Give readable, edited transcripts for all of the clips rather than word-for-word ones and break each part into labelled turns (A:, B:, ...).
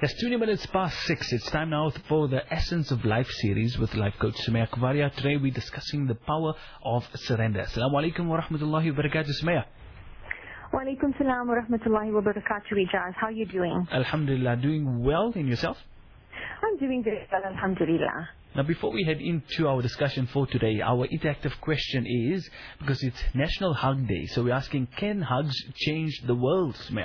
A: It's 20 minutes past 6. It's time now for the Essence of Life series with life coach Sumaya Kvaria. Today we're discussing the power of surrender. Assalamu alaikum wa rahmatullahi wa barakatuh, Sumaya.
B: Wa alaikum salam wa rahmatullahi wa barakatuh, Ijaz. How are you doing?
A: Alhamdulillah, doing well. In yourself?
B: I'm doing very well, alhamdulillah.
A: Now, before we head into our discussion for today, our interactive question is, because it's National Hug Day, so we're asking, can hugs change the world, Sumaya?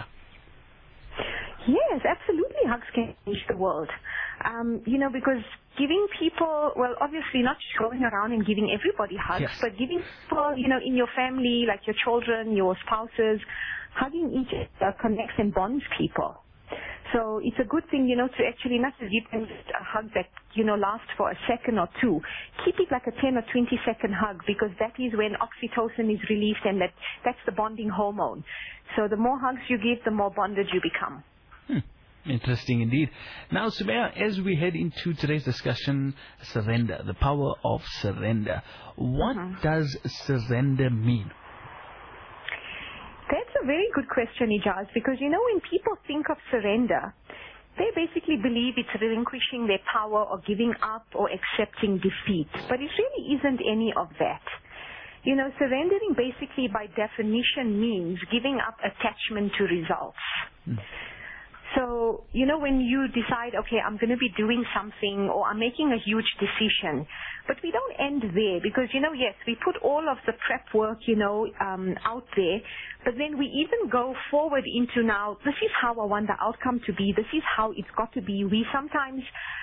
B: Yes, absolutely, hugs can change the world. Because giving people, well, obviously not just going around and giving everybody hugs,
A: Yes.
B: but giving people, in your family, like your children, your spouses, hugging each other connects and bonds people. So it's a good thing, to actually not just give them a hug that, lasts for a second or two. Keep it like a 10 or 20 second hug, because that is when oxytocin is released, and that's the bonding hormone. So the more hugs you give, the more bonded you become.
A: Interesting indeed. Now, Sumaya, as we head into today's discussion, surrender, the power of surrender. What does surrender mean?
B: That's a very good question, Ijaz, because, when people think of surrender, they basically believe it's relinquishing their power or giving up or accepting defeat. But it really isn't any of that. Surrendering basically by definition means giving up attachment to results. So, when you decide, okay, I'm going to be doing something, or I'm making a huge decision, but we don't end there, because, yes, we put all of the prep work, out there, but then we even go forward into now, this is how I want the outcome to be, this is how it's got to be. We sometimes,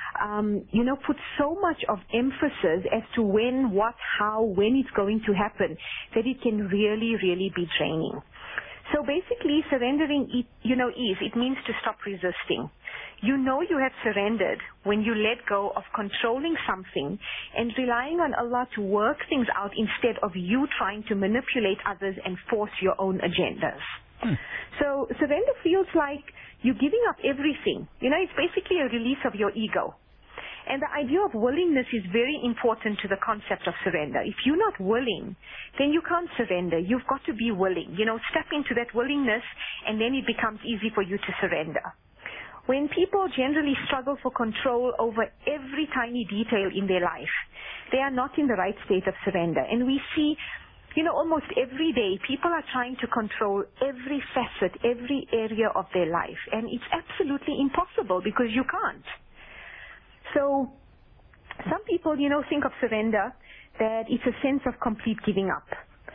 B: put so much of emphasis as to when, what, how, when it's going to happen, that it can really, really be draining. So basically, surrendering, it means to stop resisting. You have surrendered when you let go of controlling something and relying on Allah to work things out instead of you trying to manipulate others and force your own agendas. So surrender feels like you're giving up everything. It's basically a release of your ego. And the idea of willingness is very important to the concept of surrender. If you're not willing, then you can't surrender. You've got to be willing. Step into that willingness, and then it becomes easy for you to surrender. When people generally struggle for control over every tiny detail in their life, they are not in the right state of surrender. And we see, almost every day, people are trying to control every facet, every area of their life. And it's absolutely impossible, because you can't. So some people, think of surrender that it's a sense of complete giving up.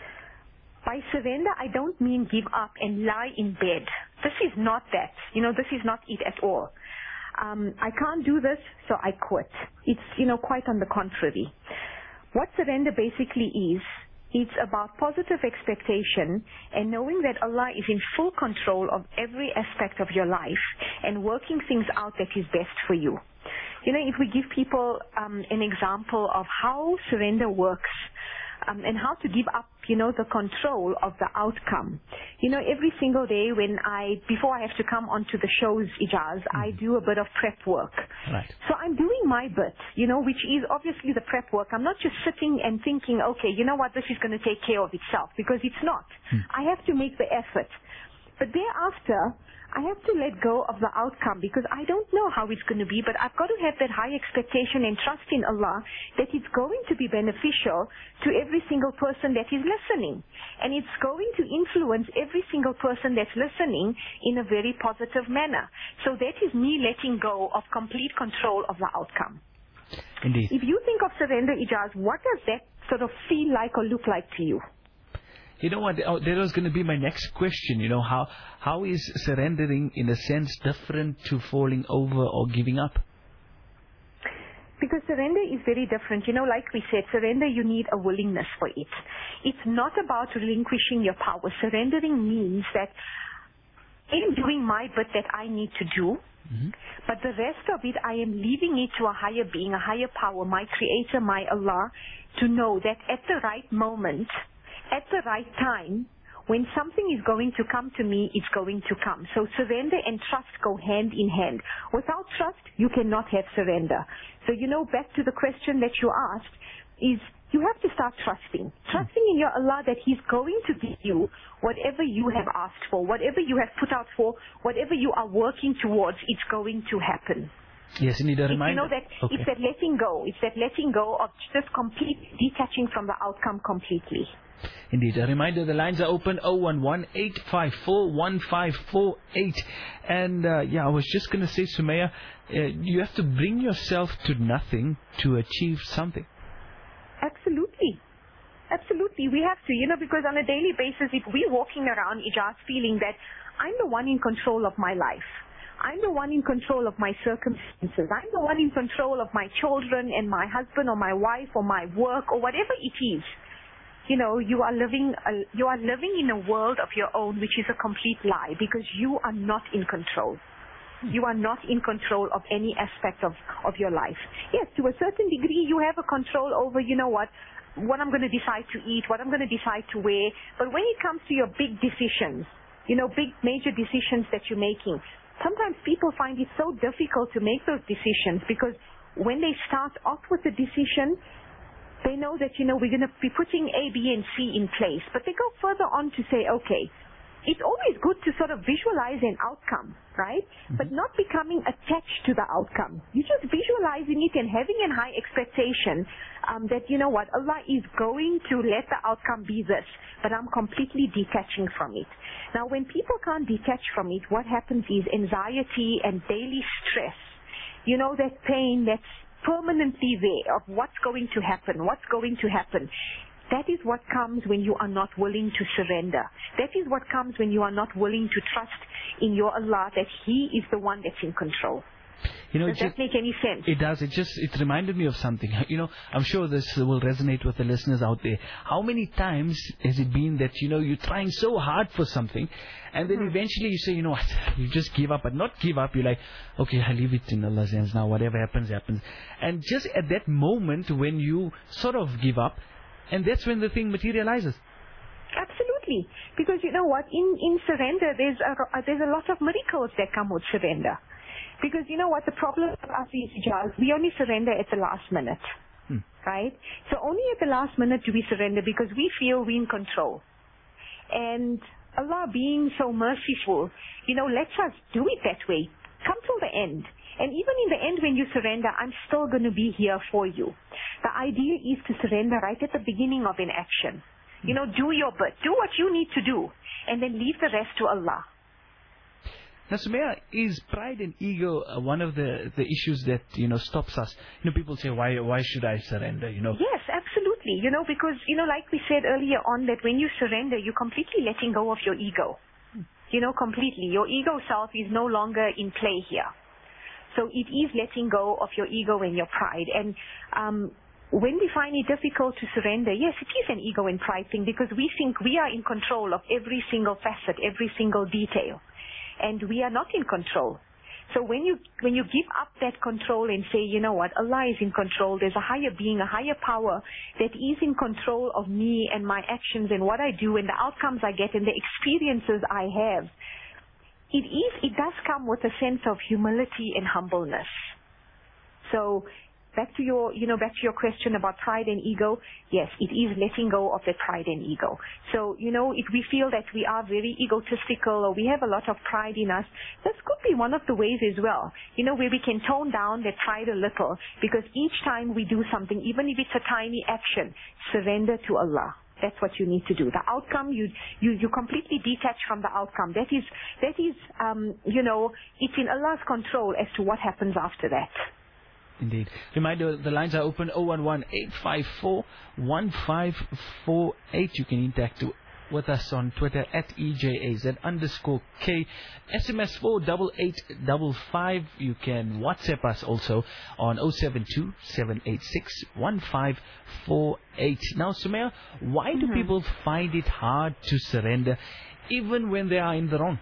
B: By surrender, I don't mean give up and lie in bed. This is not that. This is not it at all. I can't do this, so I quit. It's, quite on the contrary. What surrender basically is, it's about positive expectation and knowing that Allah is in full control of every aspect of your life and working things out that is best for you. If we give people an example of how surrender works and how to give up, the control of the outcome. Every single day before I have to come onto the shows, Ijaz, I do a bit of prep work.
A: Right.
B: So I'm doing my bit, which is obviously the prep work. I'm not just sitting and thinking, okay, this is going to take care of itself, because it's not. I have to make the effort. But thereafter, I have to let go of the outcome, because I don't know how it's going to be, but I've got to have that high expectation and trust in Allah that it's going to be beneficial to every single person that is listening. And it's going to influence every single person that's listening in a very positive manner. So that is me letting go of complete control of the outcome.
A: Indeed.
B: If you think of surrender, Ijaz, what does that sort of feel like or look like to you?
A: You know what, that was going to be my next question. How is surrendering in a sense different to falling over or giving up?
B: Because surrender is very different. Like we said, surrender, you need a willingness for it. It's not about relinquishing your power. Surrendering means that I'm doing my bit that I need to do, but the rest of it, I am leaving it to a higher being, a higher power, my creator, my Allah, to know that at the right moment, at the right time, when something is going to come to me, it's going to come. So surrender and trust go hand in hand. Without trust, you cannot have surrender. So, back to the question that you asked, is you have to start trusting. Trusting in your Allah that He's going to give you whatever you have asked for, whatever you have put out for, whatever you are working towards, it's going to happen.
A: Yes, indeed, a reminder.
B: You know that it's that letting go. It's that letting go of just completely detaching from the outcome completely.
A: Indeed, a reminder, the lines are open, 011-854-1548. And I was just going to say, Sumaya, you have to bring yourself to nothing to achieve something.
B: Absolutely. Absolutely. We have to, because on a daily basis, if we're walking around, Ijaz, feeling that I'm the one in control of my life, I'm the one in control of my circumstances, I'm the one in control of my children and my husband or my wife or my work or whatever it is, you are living in a world of your own, which is a complete lie, because you are not in control. You are not in control of any aspect of your life. Yes, to a certain degree, you have a control over, what I'm going to decide to eat, what I'm going to decide to wear. But when it comes to your big decisions, big major decisions that you're making, sometimes people find it so difficult to make those decisions, because when they start off with a decision, they know that, we're going to be putting A, B, and C in place. But they go further on to say, okay, it's always good to sort of visualize an outcome, right? Mm-hmm. But not becoming attached to the outcome. You're just visualizing it and having a high expectation that, Allah is going to let the outcome be this, but I'm completely detaching from it. Now, when people can't detach from it, what happens is anxiety and daily stress, that pain that's permanently there of what's going to happen. That is what comes when you are not willing to surrender. That is what comes when you are not willing to trust in your Allah, that He is the one that's in control. Does that make any sense?
A: It does. It reminded me of something. I'm sure this will resonate with the listeners out there. How many times has it been that, you're trying so hard for something, and then eventually you say, you know what, you just give up. But not give up, you're like, okay, I leave it in Allah's hands now. Whatever happens, happens. And just at that moment when you sort of give up, and that's when the thing materializes.
B: Absolutely. Because you know what? In surrender, there's a lot of miracles that come with surrender. Because you know what? The problem with us is, Ijaz, we only surrender at the last minute. Right? So only at the last minute do we surrender, because we feel we're in control. And Allah being so merciful, lets us do it that way. Come till the end. And even in the end when you surrender, I'm still going to be here for you. The idea is to surrender right at the beginning of an action. Do your bit. Do what you need to do. And then leave the rest to Allah.
A: Now, Sumaya, is pride and ego one of the issues that, stops us? People say, why should I surrender,
B: Yes, absolutely. Because, like we said earlier on, that when you surrender, you're completely letting go of your ego. Completely. Your ego self is no longer in play here. So it is letting go of your ego and your pride. And when we find it difficult to surrender, yes, it is an ego and pride thing, because we think we are in control of every single facet, every single detail. And we are not in control. So when you give up that control and say, you know what, Allah is in control, there's a higher being, a higher power that is in control of me and my actions and what I do and the outcomes I get and the experiences I have, it does come with a sense of humility and humbleness. So back to your question about pride and ego, yes, it is letting go of the pride and ego. So, if we feel that we are very egotistical or we have a lot of pride in us, this could be one of the ways as well, where we can tone down that pride a little, because each time we do something, even if it's a tiny action, surrender to Allah. That's what you need to do. The outcome, you completely detach from the outcome. That is, it's in Allah's control as to what happens after that.
A: Indeed. Reminder, the lines are open, 011-854-1548. You can interact with us on Twitter at EJAZ_K. SMS 48855. You can WhatsApp us also on 072-786-1548. Now, Sumaya, why do people find it hard to surrender even when they are in the wrong?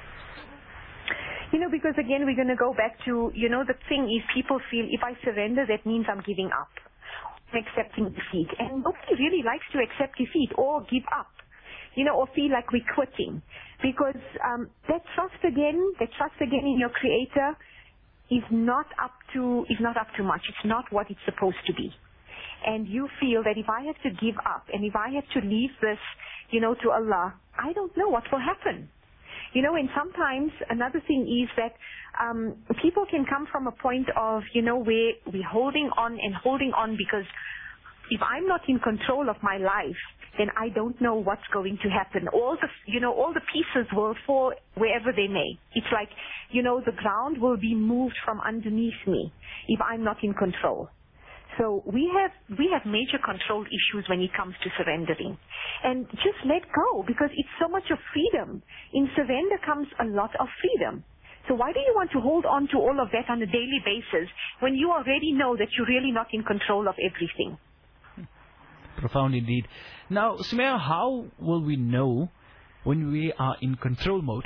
B: Because again, we're going to go back to, the thing is people feel if I surrender, that means I'm giving up. I'm accepting defeat. And nobody really likes to accept defeat or give up, or feel like we're quitting. Because that trust again in your Creator is not up to much. It's not what it's supposed to be. and you feel that if I have to give up and if I have to leave this, to Allah, I don't know what will happen. And sometimes another thing is that people can come from a point of, where we're holding on because if I'm not in control of my life, then I don't know what's going to happen. All the pieces will fall wherever they may. It's like, the ground will be moved from underneath me if I'm not in control. So we have major control issues when it comes to surrendering. And just let go, because it's so much of freedom. In surrender comes a lot of freedom. So why do you want to hold on to all of that on a daily basis when you already know that you're really not in control of everything?
A: Profound indeed. Now, Sumaya, how will we know when we are in control mode?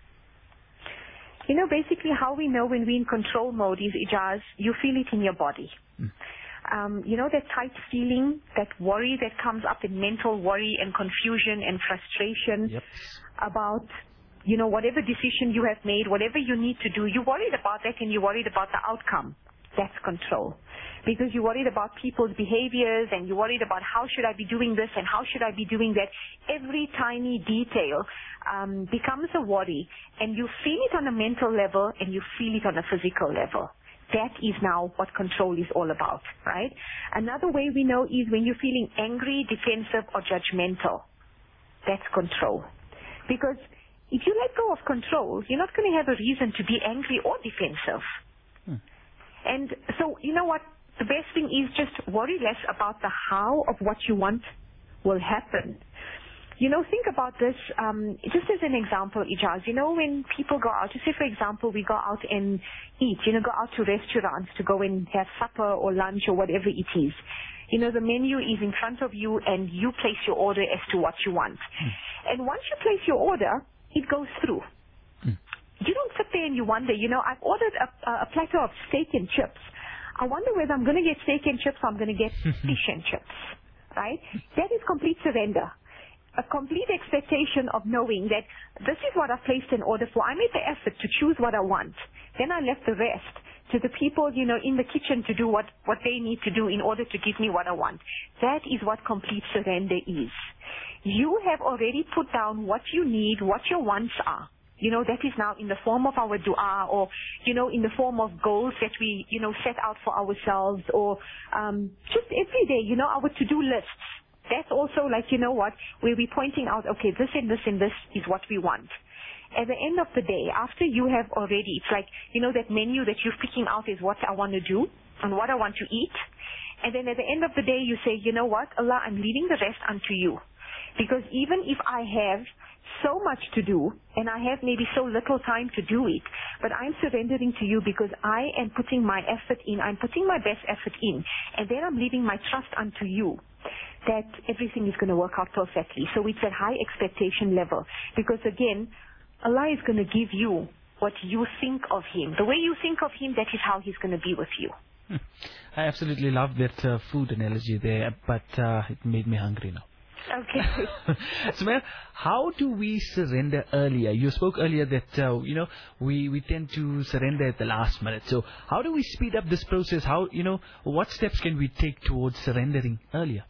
B: Basically how we know when we're in control mode is, Ijaz, you feel it in your body. That tight feeling, that worry that comes up in mental worry and confusion and frustration about, whatever decision you have made, whatever you need to do, you're worried about that and you're worried about the outcome. That's control. Because you're worried about people's behaviors and you're worried about how should I be doing this and how should I be doing that. Every tiny detail becomes a worry, and you feel it on a mental level and you feel it on a physical level. That is now what control is all about, right? Another way we know is when you're feeling angry, defensive, or judgmental. That's control. Because if you let go of control, you're not going to have a reason to be angry or defensive. And so, you know what? The best thing is just worry less about the how of what you want will happen. Think about this, just as an example, Ijaz. When people go out, just say, for example, we go out and eat, go out to restaurants to go and have supper or lunch or whatever it is. The menu is in front of you and you place your order as to what you want. And once you place your order, it goes through. You don't sit there and you wonder, I've ordered a platter of steak and chips. I wonder whether I'm going to get steak and chips or I'm going to get fish and chips, right? That is complete surrender. A complete expectation of knowing that this is what I've placed an order for. I made the effort to choose what I want. Then I left the rest to the people, in the kitchen to do what they need to do in order to give me what I want. That is what complete surrender is. You have already put down what you need, what your wants are. That is now in the form of our dua or, in the form of goals that we, set out for ourselves or just every day, our to-do lists. That's also like, where we're pointing out, okay, this and this and this is what we want. At the end of the day, after you have already, it's like, that menu that you're picking out is what I want to do and what I want to eat. And then at the end of the day, you say, Allah, I'm leaving the rest unto you. Because even if I have so much to do and I have maybe so little time to do it, but I'm surrendering to you because I am putting my effort in, I'm putting my best effort in, and then I'm leaving my trust unto you that everything is going to work out perfectly. So it's at high expectation level, because again, Allah is going to give you what you think of Him. The way you think of Him, that is how He's going to be with you.
A: I absolutely love that food analogy there, but it made me hungry now.
B: Okay.
A: Sumaya, how do we surrender earlier? You spoke earlier that, we tend to surrender at the last minute. So how do we speed up this process? How, what steps can we take towards surrendering earlier?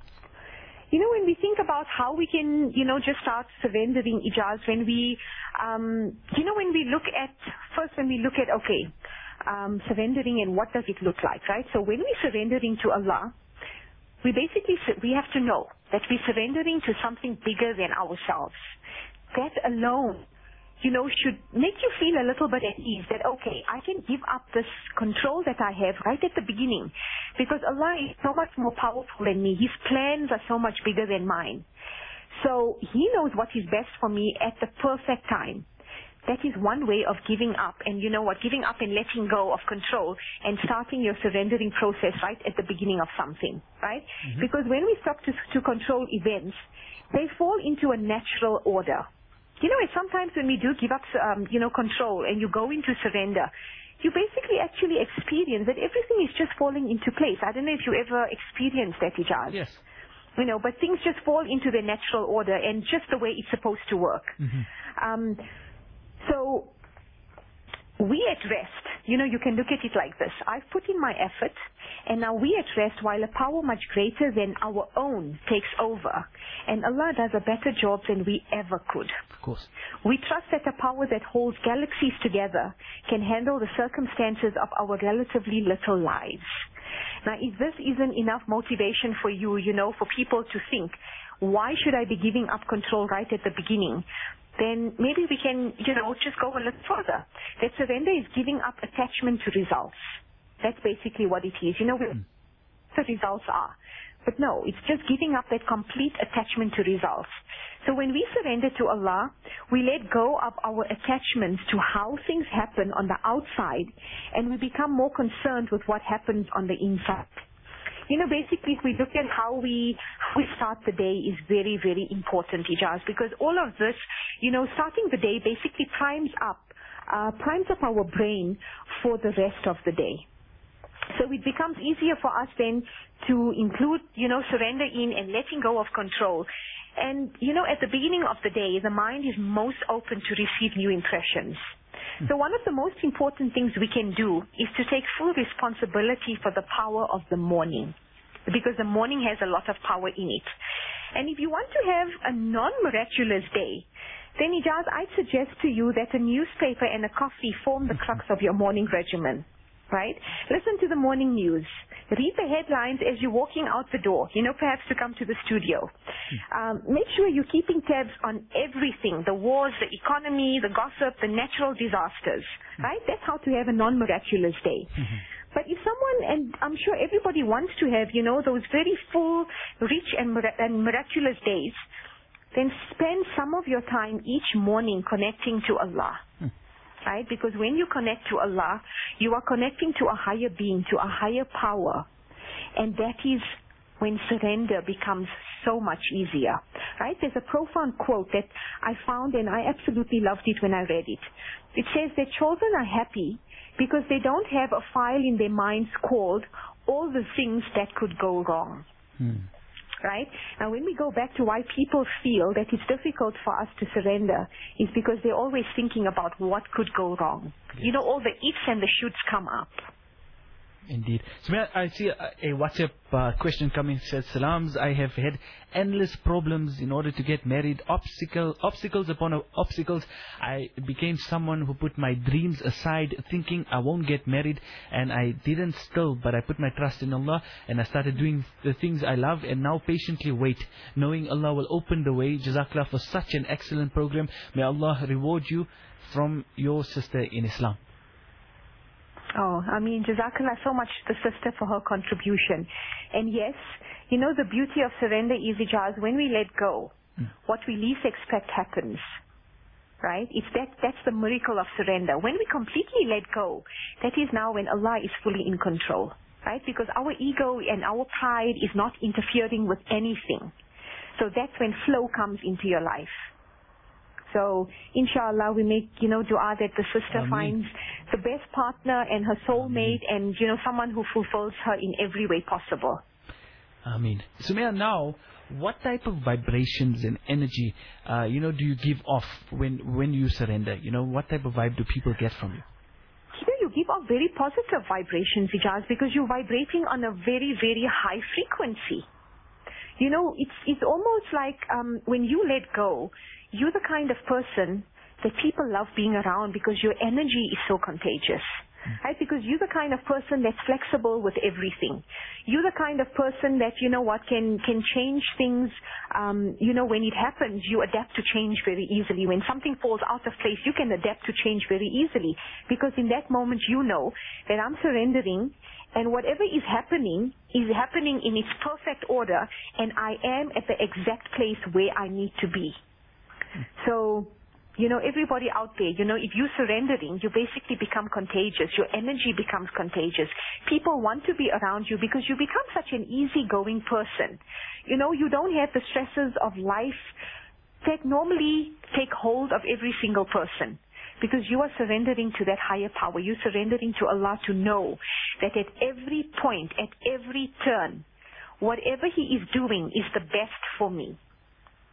B: When we think about how we can, just start surrendering, Ijaz, when we, when we look at, surrendering and what does it look like, right? So when we're surrendering to Allah, we have to know that we're surrendering to something bigger than ourselves. That alone, should make you feel a little bit at ease that, okay, I can give up this control that I have right at the beginning, because Allah is so much more powerful than me. His plans are so much bigger than mine. So He knows what is best for me at the perfect time. That is one way of giving up, and giving up and letting go of control and starting your surrendering process right at the beginning of something, right? Mm-hmm. Because when we stop to control events, they fall into a natural order. Sometimes when we do give up, control and you go into surrender, you basically actually experience that everything is just falling into place. I don't know if you ever experienced that, Ijaz.
A: Yes.
B: But things just fall into their natural order and just the way it's supposed to work.
A: Mm-hmm.
B: So we at rest, you can look at it like this. I've put in my effort, and now we at rest while a power much greater than our own takes over. And Allah does a better job than we ever could.
A: Of course.
B: We trust that a power that holds galaxies together can handle the circumstances of our relatively little lives. Now, if this isn't enough motivation for you, for people to think, why should I be giving up control right at the beginning? Then maybe we can, just go a little further. That surrender is giving up attachment to results. That's basically what it is. What the results are. But no, it's just giving up that complete attachment to results. So when we surrender to Allah, we let go of our attachments to how things happen on the outside, and we become more concerned with what happens on the inside. Basically, if we look at how we start the day is very, very important, Ijaz, because all of this, starting the day basically primes up our brain for the rest of the day. So it becomes easier for us then to include, surrender in and letting go of control. And, at the beginning of the day, the mind is most open to receive new impressions. So one of the most important things we can do is to take full responsibility for the power of the morning, because the morning has a lot of power in it. And if you want to have a non-miraculous day, then Ijaz, I'd suggest to you that a newspaper and a coffee form the crux of your morning regimen. Right? Listen to the morning news. Read the headlines as you're walking out the door, perhaps to come to the studio. Make sure you're keeping tabs on everything, the wars, the economy, the gossip, the natural disasters. Right? That's how to have a non-miraculous day. But if someone, and I'm sure everybody wants to have, those very full, rich and miraculous days, then spend some of your time each morning connecting to Allah. Right? Because when you connect to Allah, you are connecting to a higher being, to a higher power. And that is when surrender becomes so much easier. Right? There's a profound quote that I found, and I absolutely loved it when I read it. It says that children are happy because they don't have a file in their minds called all the things that could go wrong. Right? Now, when we go back to why people feel that it's difficult for us to surrender, is because they're always thinking about what could go wrong.
A: Yes.
B: All the ifs and the shoulds come up.
A: Indeed. So I see a WhatsApp question coming. Says, Salams, I have had endless problems in order to get married. Obstacles upon obstacles. I became someone who put my dreams aside, thinking I won't get married, and I didn't still, but I put my trust in Allah, and I started doing the things I love, and now patiently wait, knowing Allah will open the way. Jazakallah for such an excellent program. May Allah reward you from your sister in Islam.
B: Oh, Jazakallah so much to the sister for her contribution. And yes, the beauty of surrender is, Ijaz, when we let go, what we least expect happens. Right? That's the miracle of surrender. When we completely let go, that is now when Allah is fully in control. Right? Because our ego and our pride is not interfering with anything. So that's when flow comes into your life. So, inshallah, we make, dua that the sister finds the best partner and her soulmate and, someone who fulfills her in every way possible.
A: Ameen. Sumaya, now, what type of vibrations and energy, do you give off when you surrender? What type of vibe do people get from you?
B: You give off very positive vibrations, Ijaz, because you're vibrating on a very, very high frequency. It's almost like when you let go, you're the kind of person that people love being around because your energy is so contagious. Right? Because you're the kind of person that's flexible with everything. You're the kind of person that, can change things. When it happens, you adapt to change very easily. When something falls out of place, you can adapt to change very easily. Because in that moment, you know that I'm surrendering, and whatever is happening in its perfect order, and I am at the exact place where I need to be. So, everybody out there, if you're surrendering, you basically become contagious. Your energy becomes contagious. People want to be around you because you become such an easygoing person. You don't have the stresses of life that normally take hold of every single person. Because you are surrendering to that higher power. You're surrendering to Allah to know that at every point, at every turn, whatever He is doing is the best for me.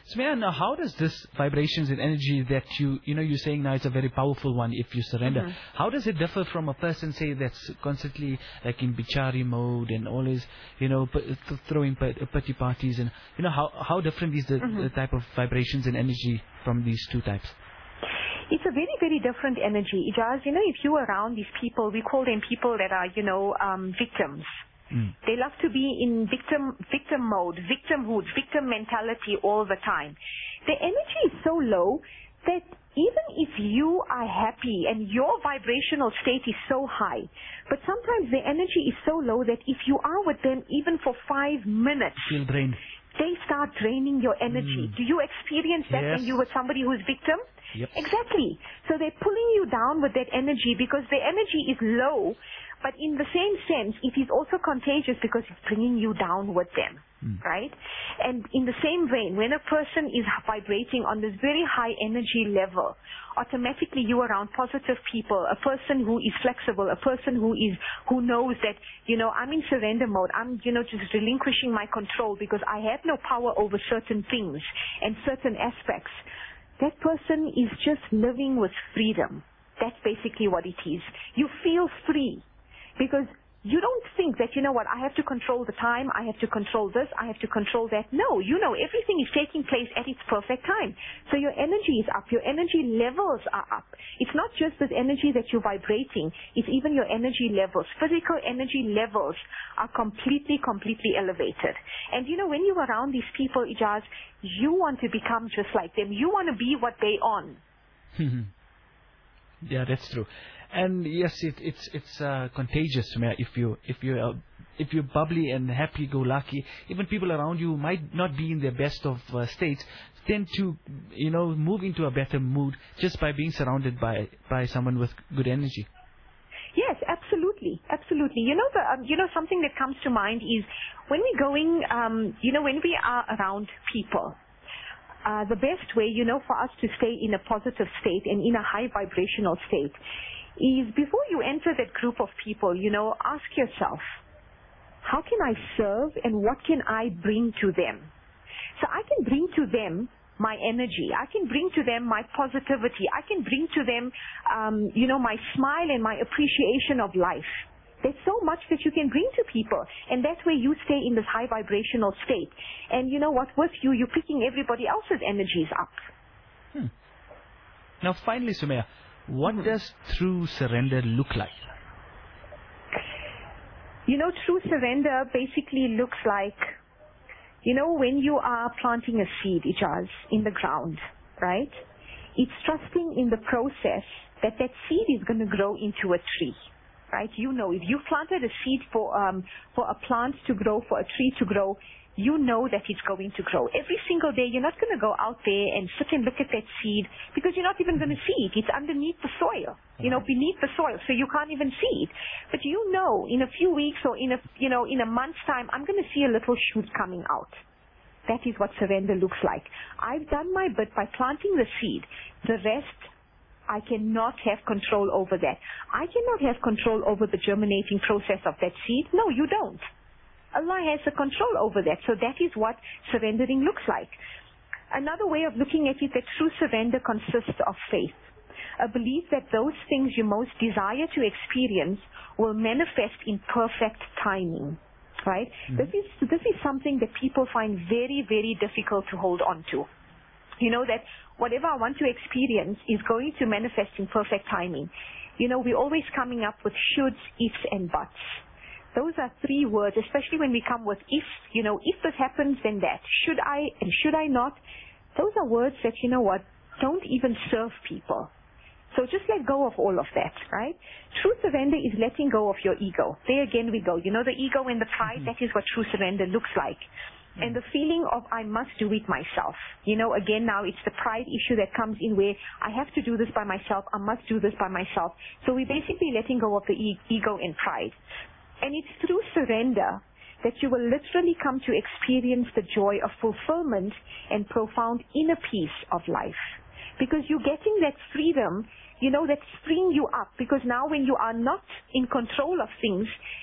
A: Smear, now how does this vibrations and energy that you're saying now it's a very powerful one if you surrender. How does it differ from a person, say, that's constantly like in bichari mode and always, throwing pity parties, and how different is the type of vibrations and energy from these two types?
B: It's a very, very different energy. Ijaz, if you're around these people, we call them people that are, victims. They love to be in victim mode, victimhood, victim mentality all the time. The energy is so low that even if you are happy and your vibrational state is so high, but sometimes the energy is so low that if you are with them even for 5 minutes,
A: feel drained.
B: They start draining your energy. Do you experience that when you're with somebody who's victim?
A: Yep.
B: Exactly. So they're pulling you down with that energy because the energy is low, but in the same sense, it is also contagious because it's bringing you down with them, right? And in the same vein, when a person is vibrating on this very high energy level, automatically you are around positive people, a person who is flexible, a person who knows that, I'm in surrender mode. I'm, just relinquishing my control because I have no power over certain things and certain aspects. That person is just living with freedom. That's basically what it is. You feel free because you don't think that, I have to control the time, I have to control this, I have to control that. No, everything is taking place at its perfect time. So your energy is up, your energy levels are up. It's not just this energy that you're vibrating, it's even your energy levels. Physical energy levels are completely, completely elevated. And when you're around these people, Ijaz, you want to become just like them. You want to be what they on.
A: Yeah, that's true. And yes, it's contagious. If you're bubbly and happy-go-lucky, even people around you might not be in their best of states, tend to move into a better mood just by being surrounded by someone with good energy.
B: Yes, absolutely, absolutely. Something that comes to mind is when we're going, when we are around people. The best way, for us to stay in a positive state and in a high vibrational state is before you enter that group of people, ask yourself, how can I serve and what can I bring to them? So I can bring to them my energy. I can bring to them my positivity. I can bring to them, my smile and my appreciation of life. There's so much that you can bring to people, and that's where you stay in this high vibrational state. And you know what? With you're picking everybody else's energies up.
A: Now, finally, Sumaya, what does true surrender look like?
B: True surrender basically looks like, when you are planting a seed, Ijaz, in the ground, right? It's trusting in the process that seed is going to grow into a tree. Right? If you planted a seed for a plant to grow, for a tree to grow, you know that it's going to grow. Every single day, you're not going to go out there and sit and look at that seed because you're not even going to see it. It's underneath the soil, beneath the soil, so you can't even see it. But in a few weeks or in a month's time, I'm going to see a little shoot coming out. That is what surrender looks like. I've done my bit by planting the seed. The rest, I cannot have control over that. I cannot have control over the germinating process of that seed. No, you don't. Allah has the control over that. So that is what surrendering looks like. Another way of looking at it, that true surrender consists of faith. A belief that those things you most desire to experience will manifest in perfect timing. Right? This is something that people find very, very difficult to hold on to. That whatever I want to experience is going to manifest in perfect timing. We're always coming up with shoulds, ifs, and buts. Those are 3 words, especially when we come with if, if this happens, then that. Should I and should I not? Those are words that, don't even serve people. So just let go of all of that, right? True surrender is letting go of your ego. There again we go. The ego and the pride, that is what true surrender looks like. And the feeling of I must do it myself. Again now it's the pride issue that comes in where I have to do this by myself, I must do this by myself. So we're basically letting go of the ego and pride. And it's through surrender that you will literally come to experience the joy of fulfillment and profound inner peace of life. Because you're getting that freedom, that's freeing you up. Because now when you are not in control of things,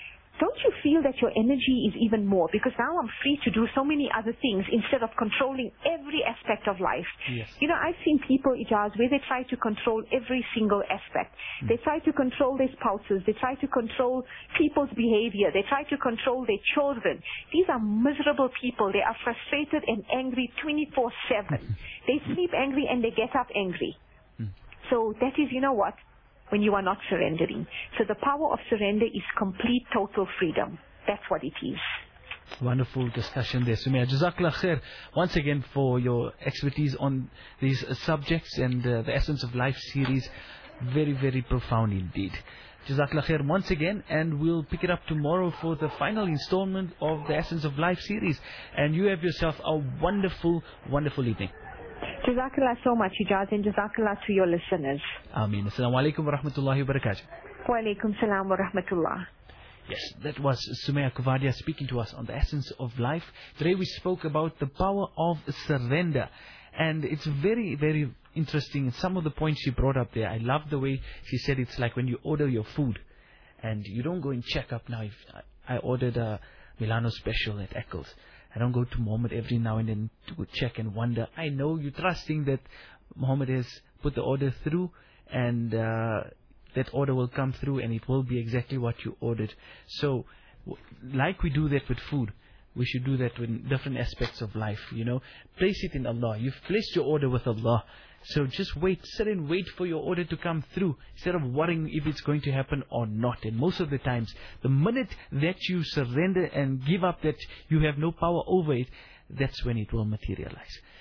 B: don't you feel that your energy is even more? Because now I'm free to do so many other things instead of controlling every aspect of life.
A: Yes.
B: You know, I've seen people, Ijaz, where they try to control every single aspect. They try to control their spouses. They try to control people's behavior. They try to control their children. These are miserable people. They are frustrated and angry 24/7. They sleep angry and they get up angry. So that is, you know what, when you are not surrendering. So the power of surrender is complete, total freedom. That's what it is.
A: Wonderful discussion there, Sumaya. Jazakallah khair once again for your expertise on these subjects and the Essence of Life series. Very, very profound indeed. Jazakallah khair once again, and we'll pick it up tomorrow for the final installment of the Essence of Life series. And you have yourself a wonderful, wonderful evening.
B: Jazakallah so much, Ijaz, and Jazakallah to your listeners.
A: Ameen. Assalamu alaikum wa rahmatullahi wa barakatuh.
B: Wa alaikum salam wa rahmatullah.
A: Yes, that was Sumaya Kuvadia speaking to us on the Essence of Life. Today we spoke about the power of surrender. And it's very, very interesting. Some of the points she brought up there, I love the way she said it's like when you order your food and you don't go and check up. Now, if I ordered a Milano special at Eccles, I don't go to Mohammed every now and then to check and wonder. I know you're trusting that Mohammed has put the order through and that order will come through and it will be exactly what you ordered. So, like we do that with food, we should do that with different aspects of life, you know. Place it in Allah. You've placed your order with Allah. So just wait, sit and wait for your order to come through instead of worrying if it's going to happen or not. And most of the times, the minute that you surrender and give up that you have no power over it, that's when it will materialize.